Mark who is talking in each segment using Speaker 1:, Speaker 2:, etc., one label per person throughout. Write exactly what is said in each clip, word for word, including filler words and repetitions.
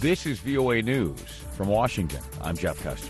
Speaker 1: This is V O A News. From Washington, I'm Jeff Custer.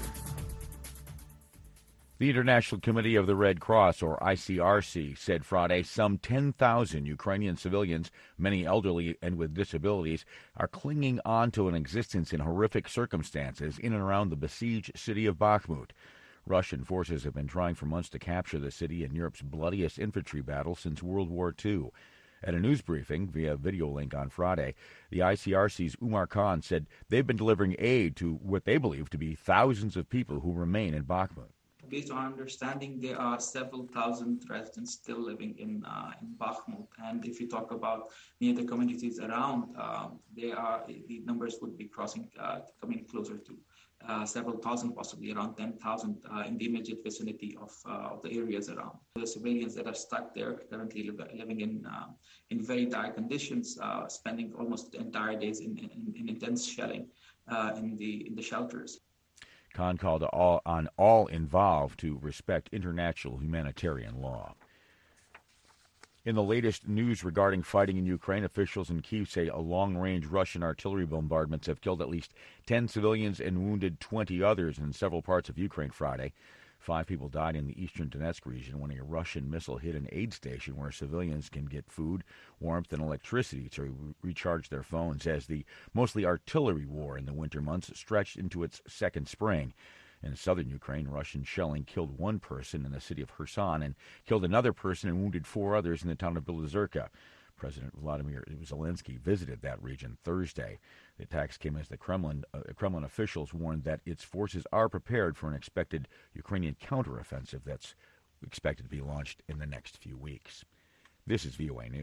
Speaker 1: The International Committee of the Red Cross, or I C R C, said Friday some ten thousand Ukrainian civilians, many elderly and with disabilities, are clinging on to an existence in horrific circumstances in and around the besieged city of Bakhmut. Russian forces have been trying for months to capture the city in Europe's bloodiest infantry battle since World War Two. At a news briefing via video link on Friday, the I C R C's Umar Khan said they've been delivering aid to what they believe to be thousands of people who remain in Bakhmut.
Speaker 2: Based on our understanding, there are several thousand residents still living in uh, in Bakhmut, and if you talk about near the communities around, uh, they are the numbers would be crossing, uh, coming closer to uh, several thousand, possibly around ten thousand uh, in the immediate vicinity of uh, of the areas around. The civilians that are stuck there currently live, living in uh, in very dire conditions, uh, spending almost the entire days in, in, in intense shelling uh, in the in the shelters.
Speaker 1: Khan called all, on all involved to respect international humanitarian law. In the latest news regarding fighting in Ukraine, officials in Kyiv say a long-range Russian artillery bombardments have killed at least ten civilians and wounded twenty others in several parts of Ukraine Friday. Five people died in the eastern Donetsk region when a Russian missile hit an aid station where civilians can get food, warmth, and electricity to re- recharge their phones as the mostly artillery war in the winter months stretched into its second spring. In southern Ukraine, Russian shelling killed one person in the city of Kherson and killed another person and wounded four others in the town of Belozerka. President Vladimir Zelensky visited that region Thursday. The attacks came as the Kremlin, uh, Kremlin officials warned that its forces are prepared for an expected Ukrainian counteroffensive that's expected to be launched in the next few weeks. This is V O A News.